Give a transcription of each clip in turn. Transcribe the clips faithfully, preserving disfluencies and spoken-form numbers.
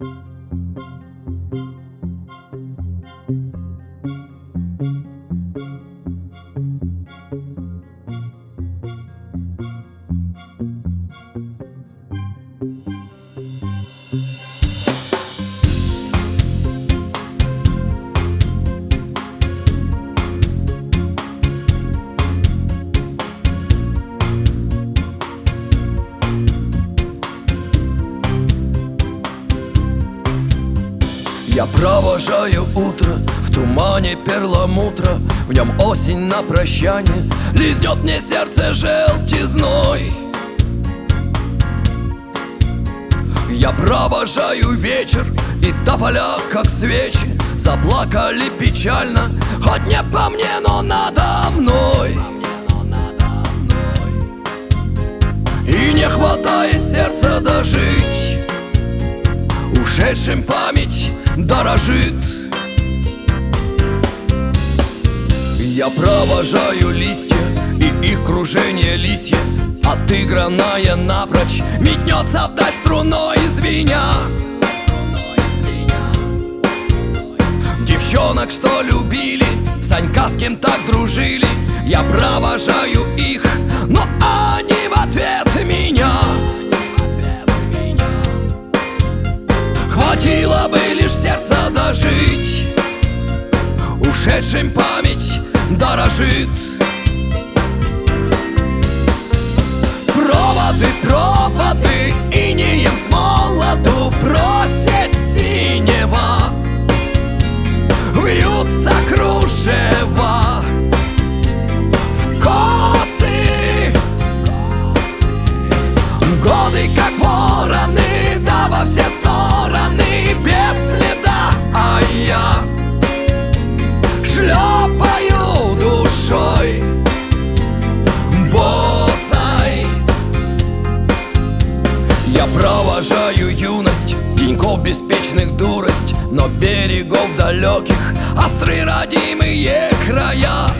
Я провожаю утро в тумане перламутра, в нем осень на прощание лизнет мне сердце желтизной. Я провожаю вечер, и тополя, как свечи, заплакали печально, хоть не по мне, но надо мной. И не хватает сердца дожить, ушедшим память дорожит. Я провожаю листья и их кружение лисье, отыгранная напрочь, метнется вдаль струной звеня. Девчонок, что любили, Санька, с кем так дружили, я провожаю их, но они в ответ меня. Хватило бы лишь сердца дожить, ушедшим память дорожит. Проводы, проводы, инеем с молоду просит синева, вьются кружева в косы. Годы, как вороны, да во все стороны без следа, а я шлепаю душой босой. Я провожаю юность, деньков беспечных дурость, но берегов далеких острые родимые края.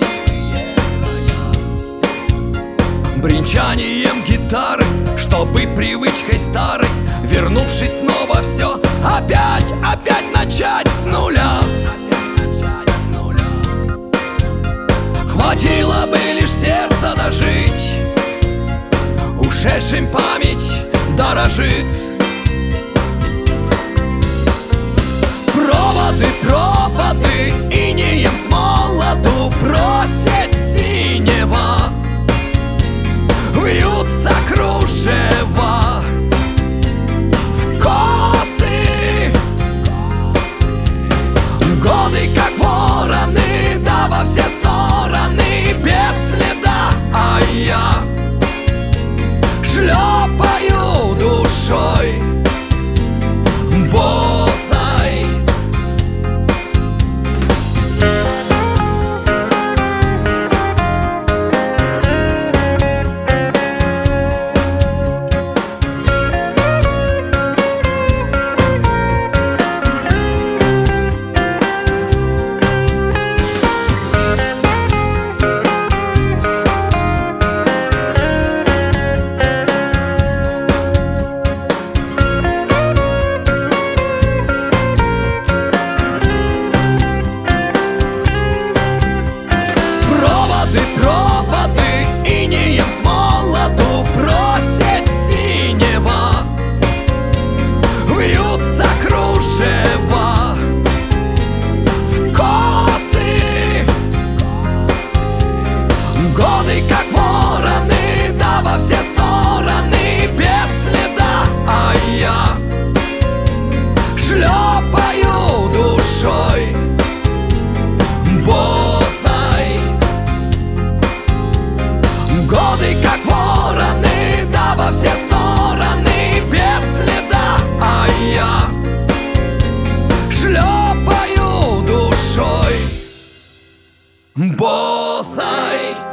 Бренчанием гитары, чтобы привычкой старой, вернувшись снова, все опять, опять начать с нуля. Хватило бы лишь сердца дожить, ушедшим память дорожит. Проводы, проводы, инеем с молоду просит синева, вьются кружева в косы. Годы, как вороны, да во все стороны без следа, а я шлепаю душой босой. Годы, как вороны, да во все стороны без следа, а я шлепаю душой босой. Годы, как вороны, да во все стороны без следа, а я шлепаю душой босой.